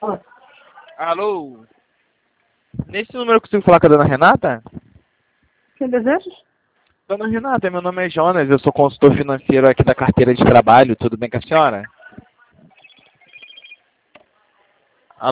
Alô? Nesse número eu consigo falar com a dona Renata? Quem deseja? Dona Renata, meu nome é Jonas, eu sou consultor financeiro aqui da carteira de trabalho, tudo bem com a senhora?